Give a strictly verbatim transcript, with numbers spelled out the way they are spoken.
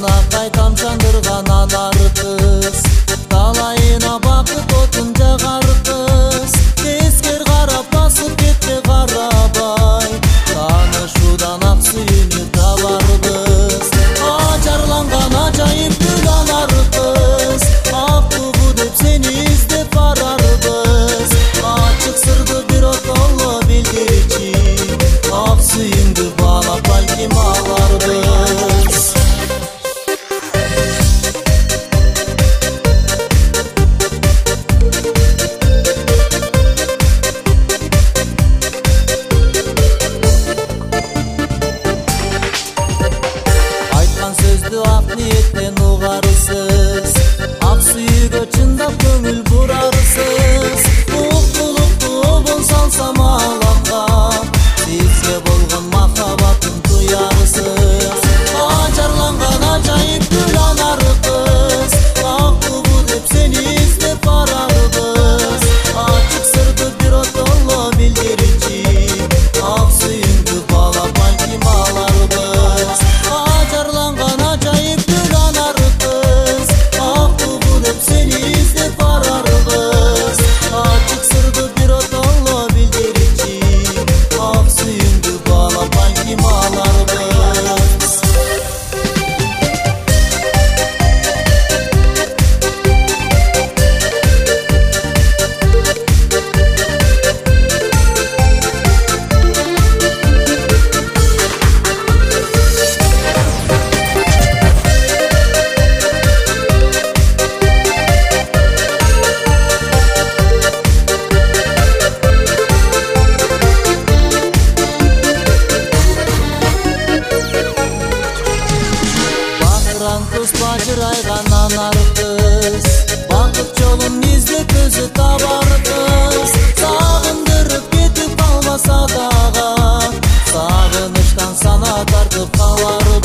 акай тамшандырган анар кыз, талайына бакыт отун жагар кыз. Тескер карап басып кетти карабай, таанышуудан ак сүйүүнү табарбыз. Ажарланган ажайып гүл анар кыз, ак тугу деп сени издеп барарбыз. Ачык сырды бир отоло билдирчи, ак сүйүүңдү баалап балким аларбыз. Сөздү ак ниеттен угарсыз, ак сүйүүгө чындап көңүл бурарсыз. Уктулукту обон салсам алаңга, сизге болгон махаббатым туярсыз. Ажарланган ажайып гүл анар кыз, ак тугу деп сени издеп барарбыз. Ачык сырды бир отоло билдирчи, ак сүйүүңдү баалап балким аларбыз. Ажарланган ажайып гүл анар кыз, ак тугу деп сени издеп барарбыз. Ачык сырды бир отоло билдирчи, ак сүйүүңдү баалап балким аларбыз. Кыз бажырайган анар кыз, бакыт жолун издеп өзү табар кыз. Сагындырып кетип калбаса дагы, сагынычтан сана тартып калар